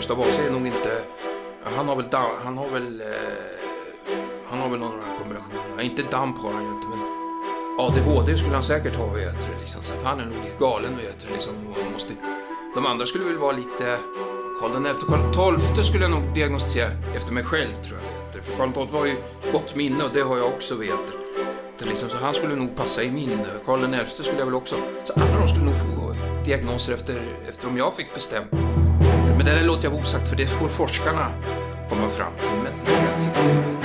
Gustav Vasa är nog inte... Han har väl några kombinationer. Inte damp har han ju inte, men ADHD skulle han säkert ha, vet du, liksom. Så han är nog lite galen, vet du, liksom. De andra skulle väl vara lite... Karl XII skulle jag nog diagnostisera efter mig själv, tror jag, vet du. För Karl XII har ju gott minne, och det har jag också, vet du. Liksom, så han skulle nog passa i min. Karl XI skulle jag väl också. Så alla de skulle nog få diagnoser efter om jag fick bestämma. Men det där låter jag osagt, för det får forskarna komma fram till. Men jag tycker det.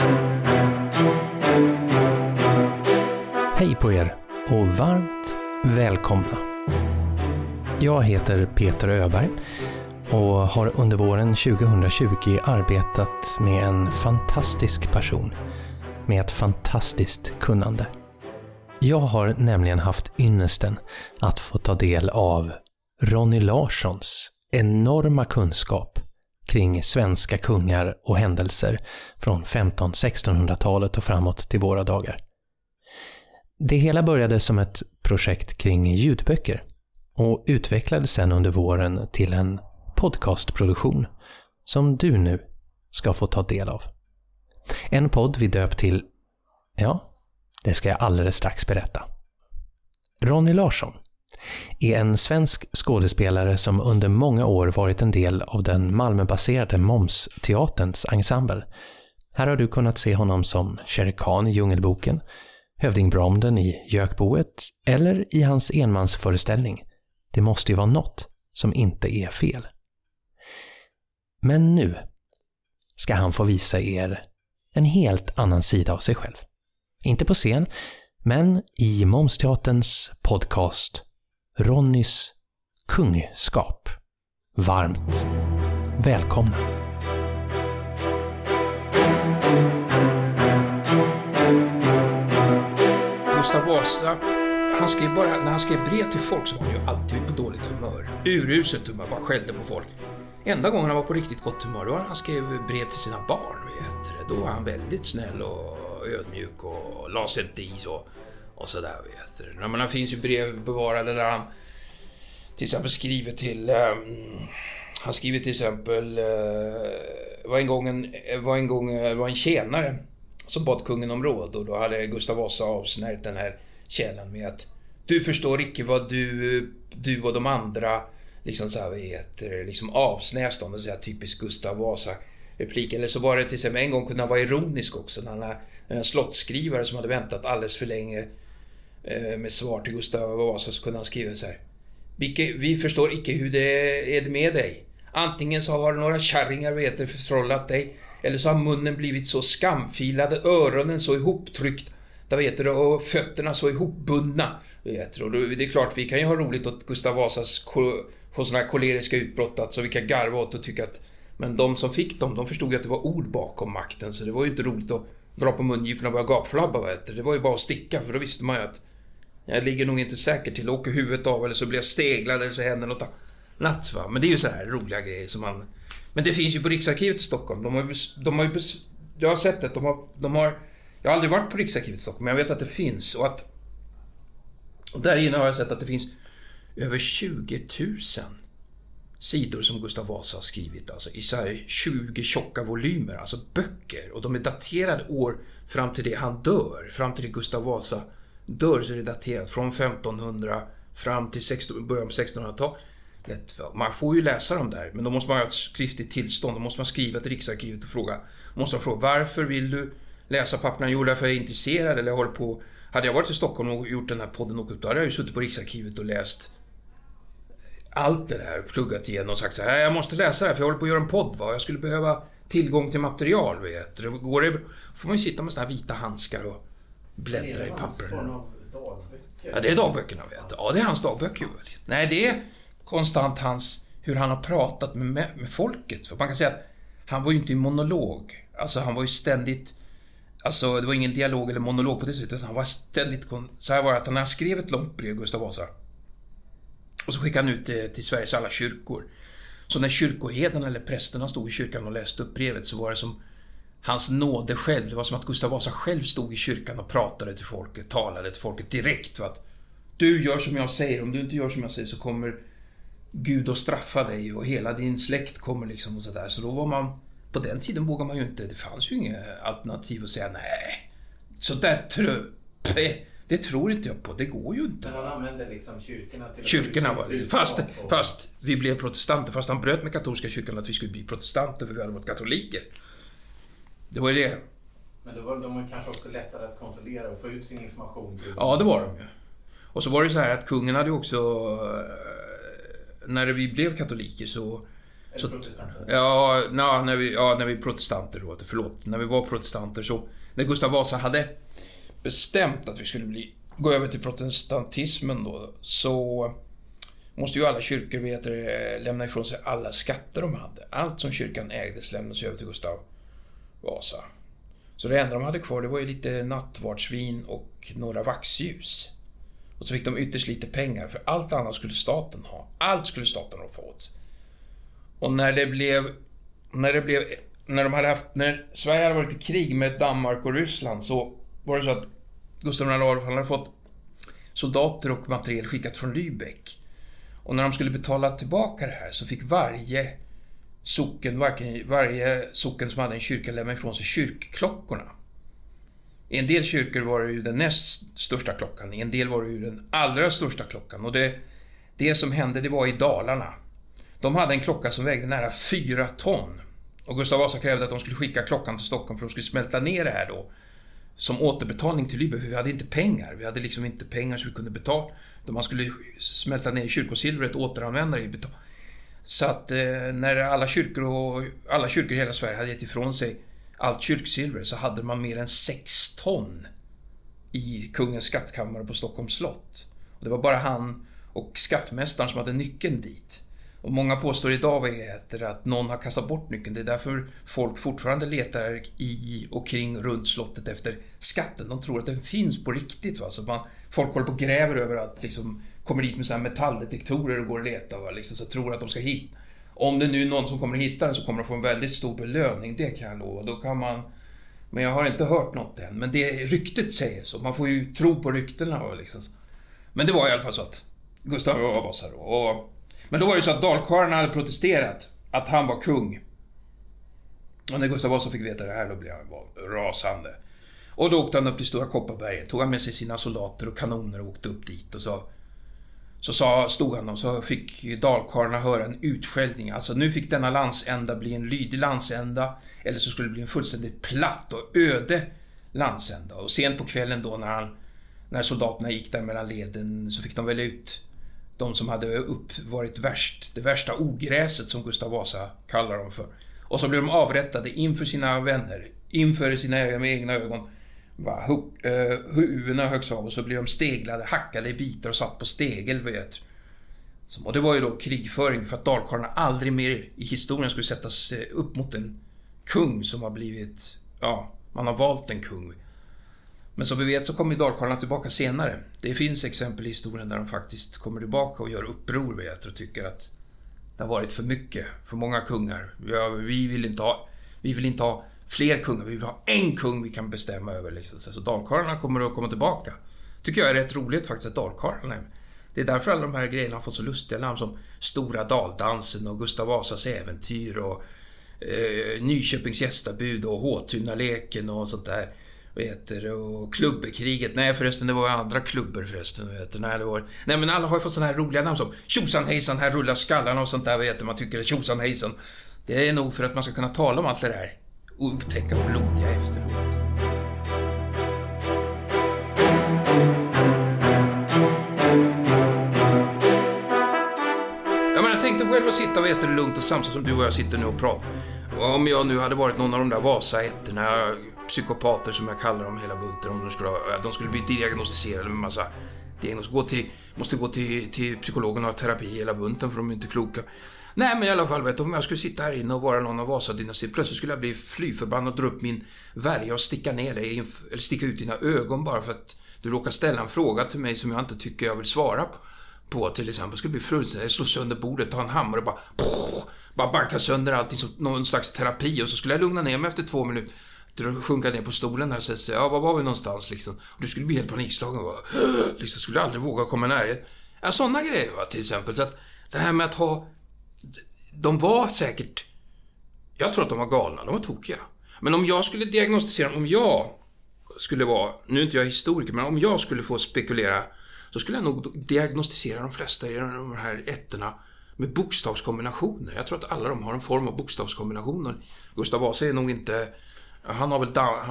Hej på er och varmt välkomna. Jag heter Peter Öberg och har under våren 2020 arbetat med en fantastisk person med ett fantastiskt kunnande. Jag har nämligen haft ynnesten att få ta del av Ronny Larssons enorma kunskap kring svenska kungar och händelser från 1500-1600-talet och framåt till våra dagar. Det hela började som ett projekt kring ljudböcker och utvecklades sedan under våren till en podcastproduktion som du nu ska få ta del av. En podd vi döpt till, ja, det ska jag alldeles strax berätta. Ronny Larsson är en svensk skådespelare som under många år varit en del av den Malmöbaserade Momsteaterns ensemble. Här har du kunnat se honom som Shere Khan i Djungelboken, Hövding Bromden i Gökboet eller i hans enmansföreställning Det måste ju vara något som inte är fel. Men nu ska han få visa er en helt annan sida av sig själv. Inte på scen, men i Momsteaterns podcast Ronnys kungskap. Varmt välkomna. Gustav Vasa, när han skrev brev till folk så var han ju alltid på dåligt humör. Uruselt humör, bara skällde på folk. Enda gången han var på riktigt gott humör, då var när han skrev brev till sina barn, vet du. Då var han väldigt snäll och ödmjuk och la sig inte i och sådär, vet du. När man finns ju brev bevarade där han till exempel skriver till... han skriver till exempel... var en tjänare som bad kungen om råd, och då hade Gustav Vasa avsnärt den här tjänaren med att du förstår icke vad du och de andra liksom så här heter, liksom avsnäst om det, så här typiskt Gustav Vasa replik. Eller så var det till exempel en gång kunde han vara ironisk också, när en slottsskrivare som hade väntat alldeles för länge med svar till Gustav Vasa, så kunde han skriva så här: vi förstår icke hur det är med dig. Antingen så har några kärringar förtrollat dig, eller så har munnen blivit så skamfilade, öronen så ihoptryckt, och fötterna så ihopbundna. Och det är klart, vi kan ju ha roligt åt Gustav Vasas få såna här koleriska utbrott, alltså vi kan garva åt och tycka att, men de som fick dem, de förstod ju att det var ord bakom makten, så det var ju inte roligt att dra på mungiporna och börja gapflabba, det var ju bara att sticka, för då visste man ju att jag ligger nog inte säkert till, åker huvudet av, eller så blir jag steglad, eller så händer något natt, va? Men det är ju så här roliga grejer som man... Men det finns ju på Riksarkivet i Stockholm. Jag har sett det. Jag har aldrig varit på Riksarkivet i Stockholm, men jag vet att det finns. Och där inne har jag sett att det finns över 20 000 sidor som Gustav Vasa har skrivit. Alltså i så här 20 tjocka volymer. Alltså böcker. Och de är daterade år fram till det han dör. Fram till det Gustav Vasa dör, så är det daterat från 1500 fram till början på 1600-talet. Man får ju läsa dem där, men då måste man ha ett skriftligt tillstånd. Då måste man skriva till Riksarkivet och fråga varför vill du läsa papperna? Jo, därför är jag intresserad, eller jag håller på. Hade jag varit i Stockholm och gjort den här podden och då hade jag ju suttit på Riksarkivet och läst allt det där, pluggat igenom och sagt så här: jag måste läsa det här för jag håller på att göra en podd, va? Jag skulle behöva tillgång till material, vet du. Får man ju sitta med såna här vita handskar och bläddra i papperna. Ja, det är dagböckerna, vet du. Ja, det är hans dagböcker. Nej, det är konstant hur han har pratat med folket. För man kan säga att han var ju inte i monolog. Alltså han var ju ständigt... Alltså det var ingen dialog eller monolog på det sättet. Han var ständigt... Så här var det att han skrev ett långt brev, Gustav Vasa. Och så skickade han ut det till Sveriges alla kyrkor. Så när kyrkoherdarna eller prästerna stod i kyrkan och läste upp brevet, så var det som hans nåde själv. Det var som att Gustav Vasa själv stod i kyrkan och pratade till folket, talade till folket direkt. För att du gör som jag säger. Om du inte gör som jag säger så kommer Gud och straffa dig och hela din släkt kommer liksom och sådär. Så då var man, på den tiden vågade man ju inte, det fanns ju inget alternativ att säga nej. Så där det tror inte jag på, det går ju inte. Men han använde liksom kyrkorna till... Kyrkorna var det. Fast vi blev protestanter, fast han bröt med katolska kyrkan att vi skulle bli protestanter för vi hade varit katoliker. Det var ju det. Men då var de kanske också lättare att kontrollera och få ut sin information. Ja, det var de ju. Och så var det så här att kungen hade också... När vi blev katoliker så... protestanter? När vi protestanter då, förlåt. När vi var protestanter så... När Gustav Vasa hade bestämt att vi skulle gå över till protestantismen då, så måste ju alla kyrkor lämna ifrån sig alla skatter de hade. Allt som kyrkan ägdes lämnades över till Gustav Vasa. Så det enda de hade kvar, det var ju lite nattvardsvin och några vaxljus. Och så fick de ytterst lite pengar, för allt annat skulle staten ha. Allt skulle staten ha fått. Och när Sverige hade varit i krig med Danmark och Ryssland, så var det så att Gustav II Adolf hade fått soldater och materiel skickat från Lübeck. Och när de skulle betala tillbaka det här så fick varje socken som hade en kyrka lämna ifrån sig kyrkklockorna. I en del kyrkor var det ju den näst största klockan, i en del var det ju den allra största klockan. Och det som hände, det var i Dalarna. De hade en klocka som vägde nära 4 ton. Och Gustav Vasa krävde att de skulle skicka klockan till Stockholm för att de skulle smälta ner det här då. Som återbetalning till Lübeck, för vi hade inte pengar. Vi hade liksom inte pengar så vi kunde betala. Man skulle smälta ner kyrkosilvret och återanvända det i betal. Så att när alla kyrkor i hela Sverige hade gett ifrån sig allt kyrksilver, så hade man mer än 6 ton i kungens skattkammare på Stockholms slott. Och det var bara han och skattmästaren som hade nyckeln dit. Och många påstår idag att någon har kastat bort nyckeln. Det är därför folk fortfarande letar i och kring runt slottet efter skatten. De tror att den finns på riktigt. Va? Så folk håller på och gräver överallt. Liksom, kommer dit med så här metalldetektorer och går och letar. Va? Liksom, så tror att de ska hitta. Om det nu är någon som kommer att hitta den, så kommer de få en väldigt stor belöning. Det kan jag lova. Då kan man... Men jag har inte hört något än. Men det ryktet säger så. Man får ju tro på ryktena. Va? Liksom. Men det var i alla fall så att Gustav Vasa då. Men då var det så att dalkarlarna hade protesterat att han var kung. Och när Gustav Vasa fick veta det här, då blev han rasande. Och då åkte han upp till Stora Kopparbergen, tog han med sig sina soldater och kanoner och åkte upp dit. Och stod han och så fick dalkarlarna höra en utskällning. Alltså nu fick denna landsända bli en lydig landsända, eller så skulle det bli en fullständigt platt och öde landsända. Och sent på kvällen då när soldaterna gick där mellan leden, så fick de väl ut de som hade varit det värsta ogräset, som Gustav Vasa kallar dem för. Och så blev de avrättade inför sina vänner, inför sina egna ögon. Huvudena högst av, och så blev de steglade, hackade i bitar och satt på stegel, vet. Och det var ju då krigföring för att dalkarlarna aldrig mer i historien skulle sättas upp mot en kung som har blivit, man har valt en kung. Men som vi vet så kommer ju dalkarlarna tillbaka senare. Det finns exempel i historien där de faktiskt kommer tillbaka och gör uppror, vet, och tycker att det har varit för mycket, för många kungar. Vi vill inte ha fler kungar, vi vill ha en kung vi kan bestämma över. Liksom. Så dalkarlarna kommer att komma tillbaka. Tycker jag är rätt roligt faktiskt, att dalkarlarna. Det är därför alla de här grejerna har fått så lustiga namn som Stora Daldansen och Gustav Vasas äventyr och Nyköpings gästabud och Håtunaleken och sånt där. Och klubbekriget. Nej förresten, det var andra klubbar förresten. Nej men alla har ju fått såna här roliga namn som Tjosan hejsan, här rullar skallarna och sånt där. Man tycker att Tjosan hejsan, det är nog för att man ska kunna tala om allt det där otäcka och blodiga efteråt. Jag tänkte själv att sitta lugnt och samtidigt som du och jag sitter nu och pratar. Om jag nu hade varit någon av de där Vasaätterna, psykopater som jag kallar dem hela bunten, om de skulle bli diagnostiserade med massa diagnos, måste gå till psykologen och ha terapi hela bunten för de är inte kloka. Nej men i alla fall, vet du, om jag skulle sitta här inne och vara någon av Vasadynastin, plötsligt skulle jag bli flyförbannad och dra upp min värja och sticka ner dig, eller sticka ut dina ögon bara för att du råkar ställa en fråga till mig som jag inte tycker jag vill svara på. Till exempel skulle bli fullständigt, slå sönder bordet, ta en hammare och bara banka sönder allting som någon slags terapi, och så skulle jag lugna ner mig efter 2 minuter. Sjunka ner på stolen här och säga, var var vi någonstans liksom? Och du skulle bli helt panikslagen och liksom skulle aldrig våga komma närhet. Ja, sådana grejer va, till exempel. Så att Det här med att ha... De var säkert... Jag tror att de var galna, de var tokiga. Men om jag skulle diagnostisera dem, om jag skulle vara... Nu är inte jag historiker, men om jag skulle få spekulera, så skulle jag nog diagnostisera de flesta i de här ettorna med bokstavskombinationer. Jag tror att alla de har en form av bokstavskombinationer. Gustav Vasa är nog inte... Han har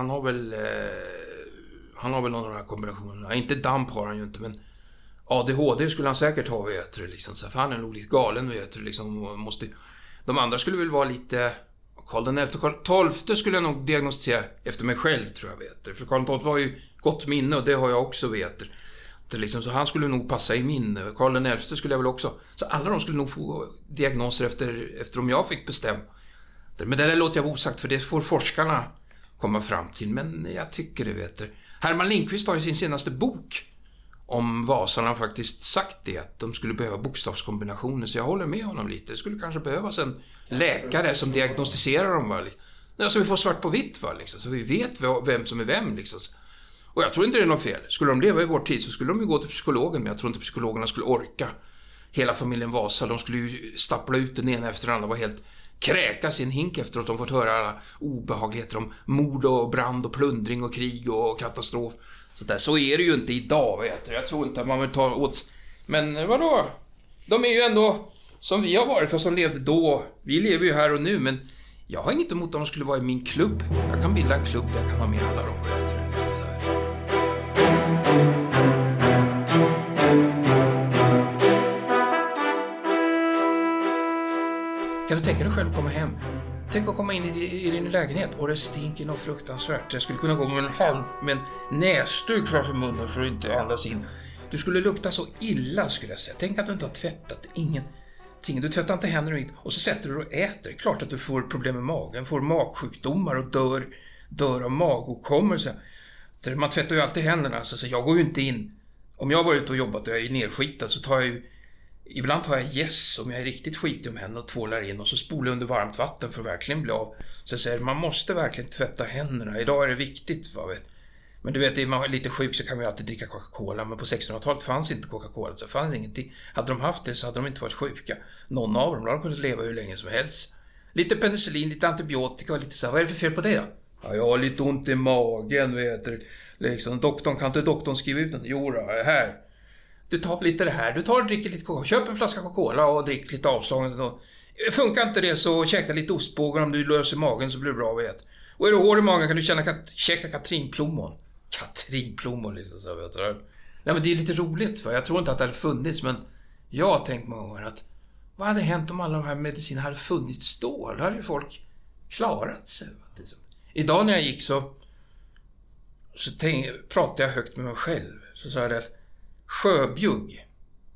väl någon av de här kombinationerna. Inte damp har han ju inte, men ADHD skulle han säkert ha, vet du, liksom. Så för han är nog lite galen, vet du, liksom. De andra skulle väl vara lite... Karl XII skulle jag nog diagnostisera efter mig själv, tror jag, vet du. För Karl XII var ju gott minne, och det har jag också, vet du. Det liksom, så han skulle nog passa i min. Karl XI skulle jag väl också. Så alla de skulle nog få diagnoser efter om jag fick bestämma. Men det där låter jag osagt, för det får forskarna komma fram till. Men jag tycker det, vet du. Herman Lindqvist har i sin senaste bok om Vasarna faktiskt sagt det, att de skulle behöva bokstavskombinationer. Så jag håller med honom lite. Det skulle kanske behövas en läkare som diagnostiserar dem, va? Så vi får svart på vitt, va? Liksom. Så vi vet vem som är vem, liksom. Och jag tror inte det är något fel. Skulle de leva i vår tid så skulle de ju gå till psykologen, men jag tror inte psykologerna skulle orka. Hela familjen Vasa, de skulle ju stappla ut den ena efter den andra, var helt kräkas i en hink efter att de fått höra alla obehagligheter om mord och brand och plundring och krig och katastrof. Så är det ju inte idag, vet du. Jag tror inte att man vill ta åt... Men vadå? De är ju ändå som vi har varit, för som levde då. Vi lever ju här och nu, men jag har inget emot om de skulle vara i min klubb. Jag kan bilda en klubb där jag kan ha med alla dem, vet du. Kan du tänka dig själv komma hem? Tänk att komma in i din lägenhet och det stinker något fruktansvärt. Jag skulle kunna gå med en näsduk framför munnen för att inte andas in. Du skulle lukta så illa, skulle jag säga. Tänk att du inte har tvättat ingenting. Du tvättar inte händerna och så sätter du och äter. Klart att du får problem med magen, får magsjukdomar och dör av magåkommelse. Man tvättar ju alltid händerna, så jag går ju inte in. Om jag var ute och jobbat och jag är nerskitad, så tar jag ju... Ibland tar jag om jag är riktigt skitig om händerna och tvålar in, och så spolar jag under varmt vatten för att verkligen bli av. Så jag säger, man måste verkligen tvätta händerna. Idag är det viktigt, va, vet. Men du vet, är man lite sjuk så kan vi alltid dricka Coca-Cola. Men på 1600-talet fanns inte Coca-Cola, så fanns ingenting. Hade de haft det så hade de inte varit sjuka. Någon av dem, då hade de kunnat leva hur länge som helst. Lite penicillin, lite antibiotika och lite så. Vad är det för fel på det då? Ja, jag har lite ont i magen, vet du. Liksom, kan inte doktorn skriva ut den? Jo då, här. Du tar lite det här. Du tar och dricker lite Coca-Cola. Köp en flaska Coca-Cola och drick lite avslagen. Funkar inte det så käka lite ostbågar. Om du löser magen så blir det bra, vet. Och är du hård i magen kan du käka katrinplommon. Katrinplommon, liksom så, vet du. Nej, men det är lite roligt, för jag tror inte att det hade funnits, men jag har tänkt många gånger att vad hade hänt om alla de här medicinerna hade funnits då? Då hade ju folk klarat sig. Idag när jag gick så pratade jag högt med mig själv. Så sa jag det att sjöbjugg,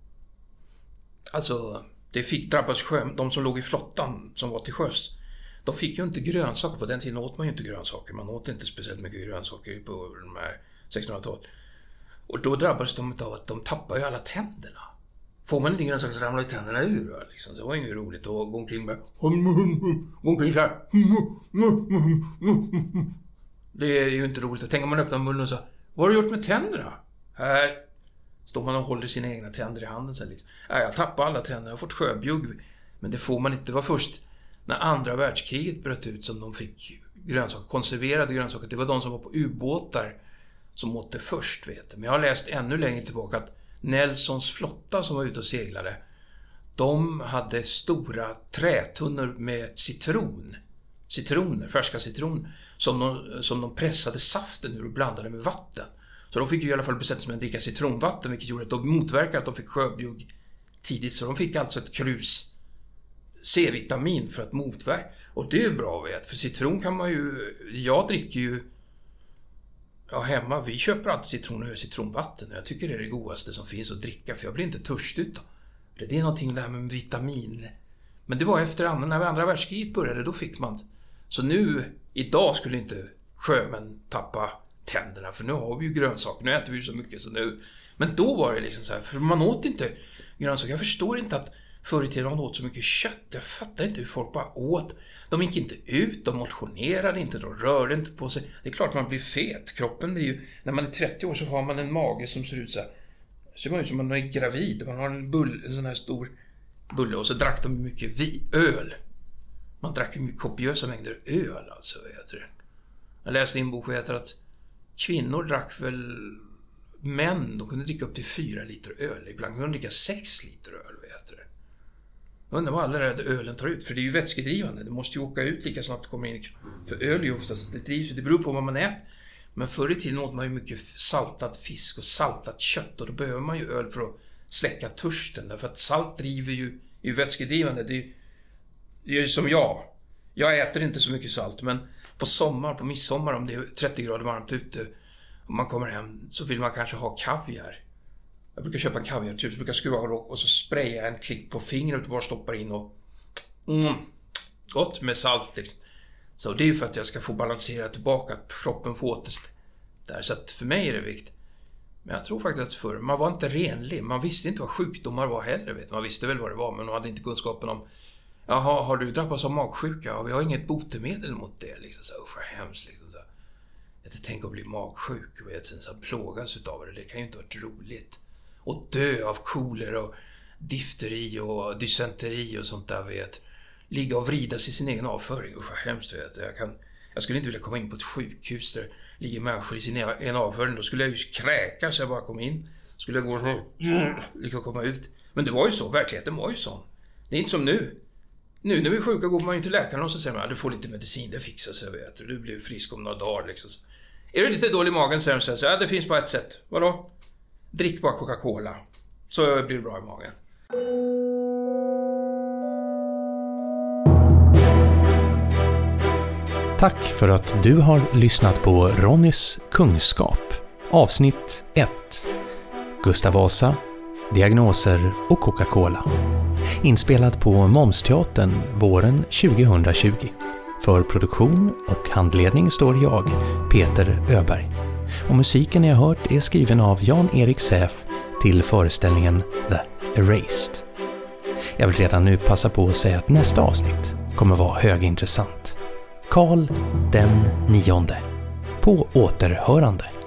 alltså det fick drabbas de som låg i flottan som var till sjöss. De fick ju inte grönsaker. På den tiden åt man ju inte grönsaker. Man åt inte speciellt mycket grönsaker på de här 1600-talet. Och då drabbades de av att de tappade ju alla tänderna. Får man inte grönsaker så ramlar ju tänderna ur. Liksom. Så det var ju roligt att gå omkring med... Gå omkring så här. Det är ju inte roligt. Tänk om man öppnar munnen och så... Vad har du gjort med tänderna? Här står man och håller sina egna tänder i handen. Så liksom. Jag tappade alla tänder. Jag har fått sjöbjugg. Men det får man inte. Det var först när andra världskriget bröt ut som de fick grönsaker. Konserverade grönsaker. Det var de som var på ubåtar som åt det först, vet du. Men jag har läst ännu längre tillbaka att Nelsons flotta som var ute och seglade, de hade stora trätunnor med färska citroner som de pressade saften ur och blandade med vatten. Så de fick ju i alla fall besätta sig med att dricka citronvatten, vilket gjorde att de motverkade att de fick sjöbjugg tidigt. Så de fick alltså ett krus C-vitamin för att motverka. Och det är bra, vet. För citron kan man ju... Jag dricker ju... Ja, hemma, vi köper alltid citron och gör citronvatten. Jag tycker det är det godaste som finns att dricka, för jag blir inte törstig utan. Det är någonting där med vitamin. Men det var efter när andra världskriget började, då fick man. Så nu, idag skulle inte sjömän tappa tänderna, för nu har vi ju grönsaker. Nu äter vi ju så mycket så nu. Men då var det liksom så här, för man åt inte grönsaker. Jag förstår inte att förr i tiden man åt så mycket kött. Jag fattar inte hur folk bara åt. De gick inte ut, de motionerade inte, de rörde inte på sig. Det är klart man blir fet. Kroppen blir ju... När man är 30 år så har man en mage som ser ut så här. Ser man ut som man är gravid. Man har en sån här stor bulle. Och så drack de mycket öl. Man drack ju mycket kopiösa mängder öl alltså, vet du. Jag läste i en bok och heter att kvinnor drack väl, män, de kunde dricka upp till 4 liter öl. Ibland kunde de dricka 6 liter öl, vet du. Jag undrar vad alla där ölen tar ut, för det är ju vätskedrivande. Det måste ju åka ut lika snabbt det kommer in. För öl är ju oftast, det drivs, det beror på vad man äter. Men förr i tiden åt man ju mycket saltad fisk och saltat kött, och då behöver man ju öl för att släcka törsten. Därför att salt driver ju, är vätskedrivande. Det är ju som jag äter inte så mycket salt, men på midsommar, om det är 30 grader varmt ute och man kommer hem, så vill man kanske ha kaviar. Jag brukar köpa en kaviar, jag brukar skruva och så spraya en klick på fingret och bara stoppar in och gott med salt liksom. Så det är ju för att jag ska få balansera tillbaka, att kroppen får återst där. Så att för mig är det viktigt. Men jag tror faktiskt att förr, man var inte renlig. Man visste inte vad sjukdomar var heller, vet. Man visste väl vad det var, men man hade inte kunskapen om, jaha, har du drabbats av magsjuka? Ja, vi har inget botemedel mot det liksom. Så usch, vad hemskt liksom. Så jag tänker att bli magsjuk, vet, så plågas utav det. Det kan ju inte vara roligt. Och dö av kolera och difteri och dysenteri och sånt där, vet. Ligga och vrida sig i sin egen avföring. Usch, vad hemskt, vet. Jag skulle inte vilja komma in på ett sjukhus där ligger människor i sin egen avföring. Då skulle jag ju kräka så jag bara kom in. Skulle jag gå och lyckas komma ut. Men det var ju så, verkligheten var ju sån. Det är inte som nu. Nu när vi är sjuka går man ju till läkaren och så säger man, du får lite medicin, det fixar sig, vet du. Du blir frisk om några dagar liksom. Är du lite dålig i magen, säger de så här, det finns bara ett sätt. Vadå? Drick bara Coca-Cola, så blir det bra i magen. Tack för att du har lyssnat på Ronnys kunskap. Avsnitt 1. Gustav Vasa, diagnoser och Coca-Cola. Inspelad på Momsteatern våren 2020. För produktion och handledning står jag, Peter Öberg. Och musiken jag hört är skriven av Jan-Erik Säf till föreställningen The Erased. Jag vill redan nu passa på att säga att nästa avsnitt kommer vara högintressant. Karl den 9. På återhörande.